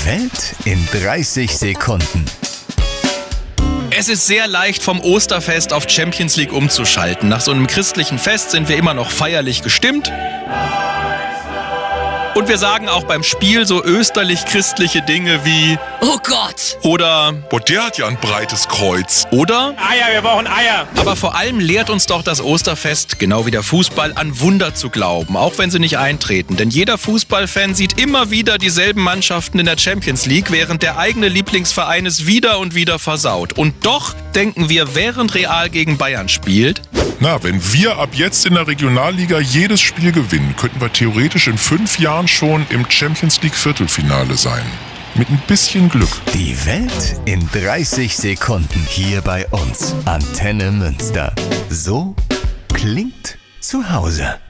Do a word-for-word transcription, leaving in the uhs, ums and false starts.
Die Welt in dreißig Sekunden. Es ist sehr leicht, vom Osterfest auf Champions League umzuschalten. Nach so einem christlichen Fest sind wir immer noch feierlich gestimmt. Und wir sagen auch beim Spiel so österlich-christliche Dinge wie Oh Gott! oder Boah, der hat ja ein breites Kreuz. oder. Eier, wir brauchen Eier. Aber vor allem lehrt uns doch das Osterfest, genau wie der Fußball, an Wunder zu glauben, auch wenn sie nicht eintreten. Denn jeder Fußballfan sieht immer wieder dieselben Mannschaften in der Champions League, während der eigene Lieblingsverein es wieder und wieder versaut. Und doch denken wir, während Real gegen Bayern spielt, Na, wenn wir ab jetzt in der Regionalliga jedes Spiel gewinnen, könnten wir theoretisch in fünf Jahren schon im Champions League Viertelfinale sein. Mit ein bisschen Glück. Die Welt in dreißig Sekunden hier bei uns. Antenne Münster. So klingt zu Hause.